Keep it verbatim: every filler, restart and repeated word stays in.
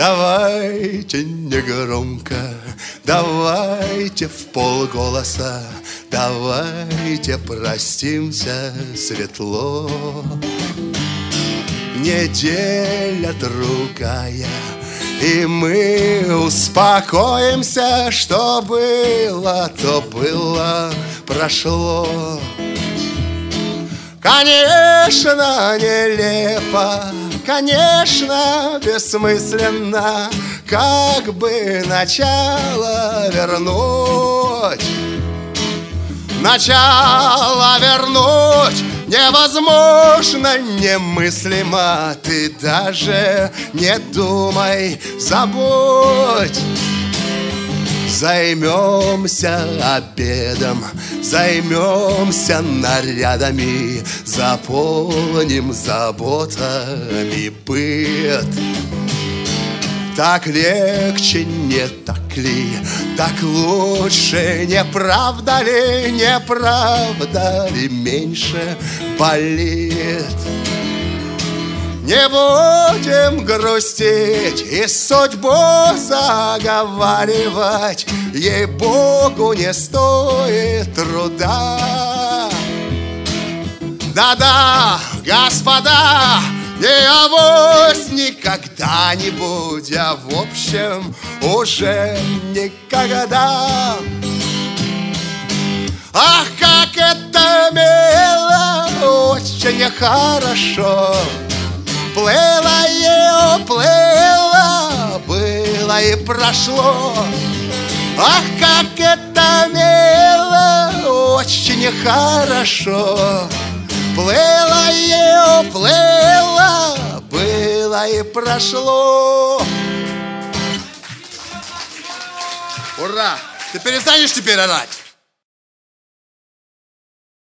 Давайте негромко, давайте вполголоса, давайте простимся светло. Неделя другая, и мы успокоимся, что было, то было, прошло. Конечно, нелепо, конечно, бессмысленно, как бы начало вернуть. Начало вернуть невозможно, немыслимо. Ты даже не думай, забудь. Займемся обедом, займемся нарядами, заполним заботами быт. Так легче, не так ли? Так лучше, не правда ли? Не правда ли меньше болит? Не будем грустить и судьбу заговаривать, ей-богу, не стоит труда. Да-да, господа, не авось никогда-нибудь, а в общем уже никогда. Ах, как это мило, очень хорошо. Плыло и уплыло, было и прошло. Ах, как это мило, очень хорошо. Плыло и уплыло, было и прошло. Ура! Ты перестанешь теперь орать?